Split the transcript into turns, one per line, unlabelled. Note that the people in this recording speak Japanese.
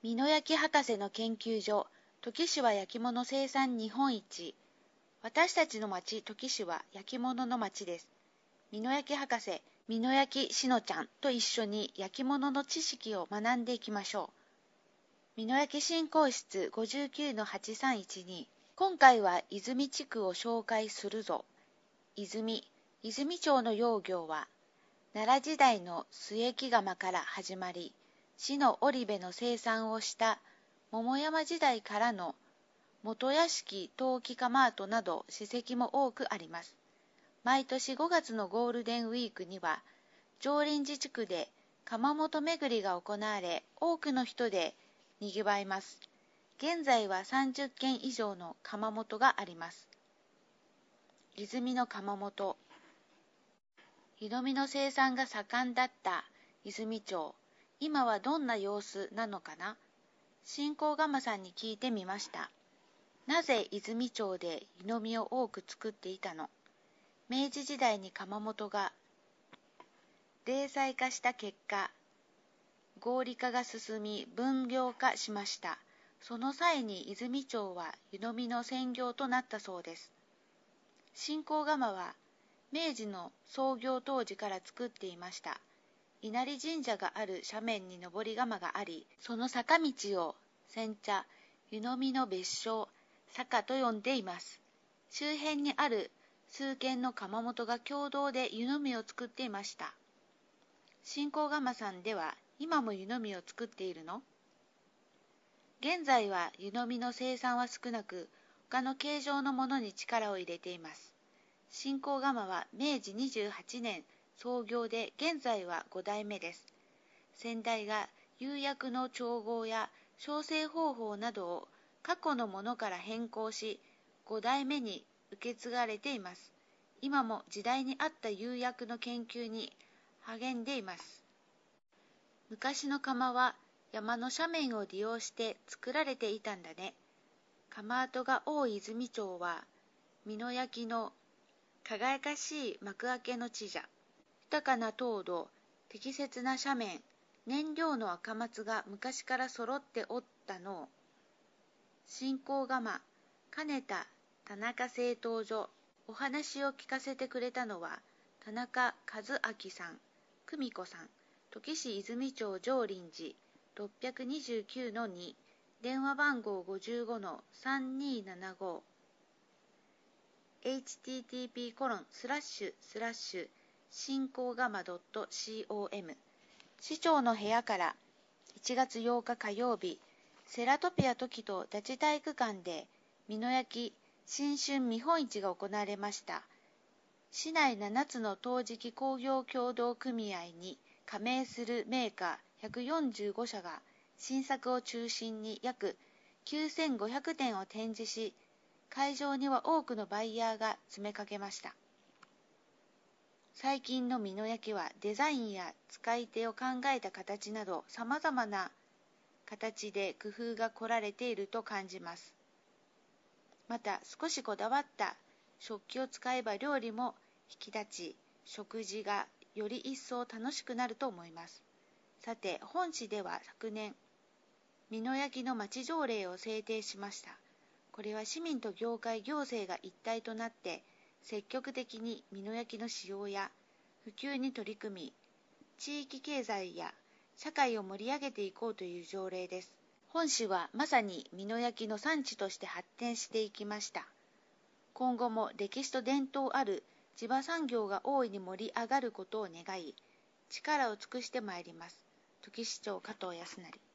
美濃焼博士の研究所、土岐市は焼き物生産日本一。私たちの町、土岐市は焼き物の町です。美濃焼博士、美濃焼しのちゃんと一緒に焼き物の知識を学んでいきましょう。美濃焼振興室 59-8312。今回は泉地区を紹介するぞ。泉町の窯業は、奈良時代の末木窯から始まり、市の織部の生産をした桃山時代からの元屋敷陶器窯跡など史跡も多くあります。毎年5月のゴールデンウィークには、上林寺地区で窯元巡りが行われ、多くの人で賑わいます。現在は30軒以上の窯元があります。泉の窯元。湯飲みの生産が盛んだった泉町。今はどんな様子なのかな。新興窯さんに聞いてみました。なぜ泉町で湯飲みを多く作っていたの？明治時代に窯元が零細化した結果、合理化が進み分業化しました。その際に泉町は湯飲みの専業となったそうです。新興窯は明治の創業当時から作っていました。稲荷神社がある斜面に登り窯があり、その坂道を煎茶、湯飲みの別称、坂と呼んでいます。周辺にある数軒の窯元が共同で湯飲みを作っていました。新興窯さんでは今も湯飲みを作っているの？現在は湯飲みの生産は少なく、他の形状のものに力を入れています。新興窯は明治28年創業で現在は5代目です。先代が釉薬の調合や焼成方法などを過去のものから変更し、5代目に受け継がれています。今も時代に合った釉薬の研究に励んでいます。昔の窯は山の斜面を利用して作られていたんだね。窯跡が多い泉町は美濃焼の輝かしい幕開けの地じゃ。豊かな糖度、適切な斜面、燃料の赤松が昔から揃っておったの。新興窯、兼田田中製陶所。お話を聞かせてくれたのは、田中和明さん、久美子さん、土岐市泉町上林寺629-2、電話番号55-3275。http:// 新興窯 .com。 市長の部屋から1月8日火曜日、セラトピア時と立ち体育館で美濃焼新春見本市が行われました。市内7つの陶磁器工業協同組合に加盟するメーカー145社が新作を中心に約9500点を展示し、会場には多くのバイヤーが詰めかけました。最近の美濃焼はデザインや使い手を考えた形など様々な形で工夫が凝られていると感じます。また少しこだわった食器を使えば料理も引き立ち、食事がより一層楽しくなると思います。さて、本市では昨年、美濃焼の町条例を制定しました。これは市民と業界行政が一体となって積極的に美濃焼の使用や普及に取り組み、地域経済や社会を盛り上げていこうという条例です。本市はまさに美濃焼の産地として発展していきました。今後も歴史と伝統ある地場産業が大いに盛り上がることを願い、力を尽くしてまいります。土岐市長加藤康成。